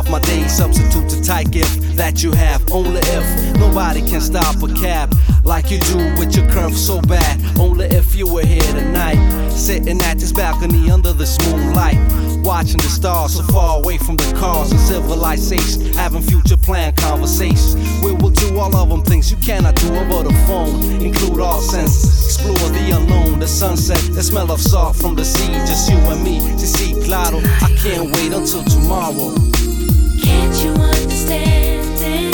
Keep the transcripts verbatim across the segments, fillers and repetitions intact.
my day, substitute to tight gift that you have. Only if nobody can stop a cab like you do with your curve so bad. Only if you were here tonight, sitting at this balcony under this moonlight, watching the stars so far away from the cars and civilization, having future plan conversations. We will do all of them things you cannot do over the phone. Include all senses, explore the unknown, the sunset, the smell of salt from the sea. Just you and me, to see claro. I can't wait until tomorrow. Can't you understand it?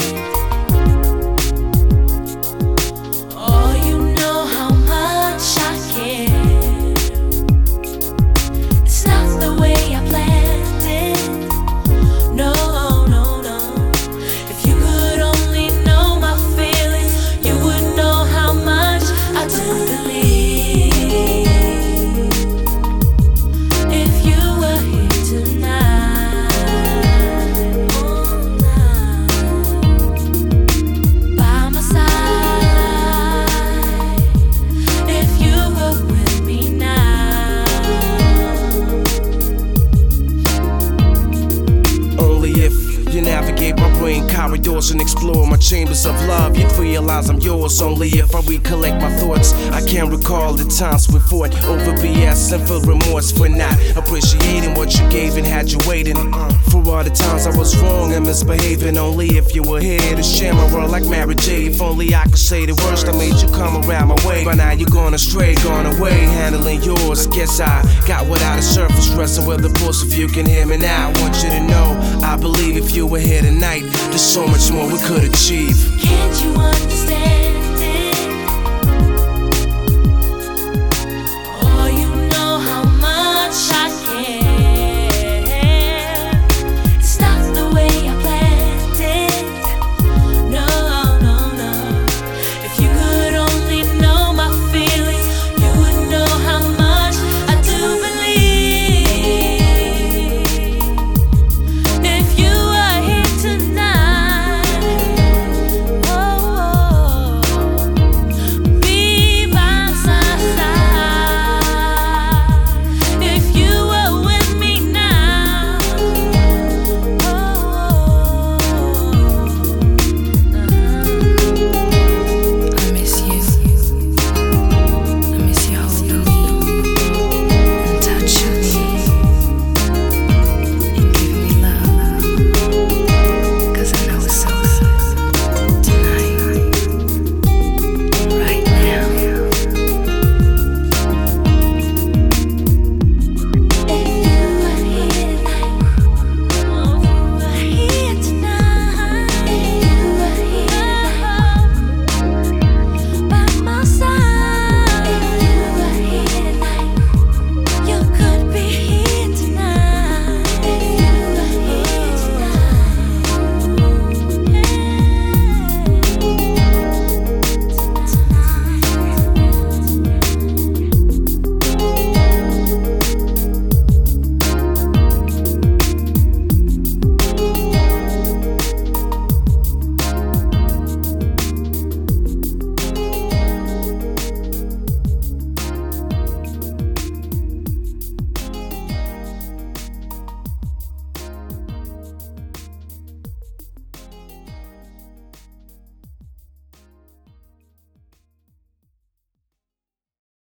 Oh, you know how much I care. It's not the way I planned it. No, no, no. If you could only know my feelings, you would know how much I do believe. If you were here tonight, oh, now, by my side, if you were with me now. Only if you navigate my brain corridors and explore my chambers of love, you'd realize I'm yours. Only if I recollect my thoughts, I can't recall the times we fought over B S and feel remorse for not appreciating what you gave and had you waiting for all the times I was wrong and misbehaving. Only if you were here to share my world like Mary J. If only I could say the worst, I made you come around my way. But now you're gone astray, gone away, handling yours. Guess I got without a surface, wrestling with the pulse. If you can hear me now, I want you to know I believe if you were here tonight, there's so much more we could achieve. Can't you understand?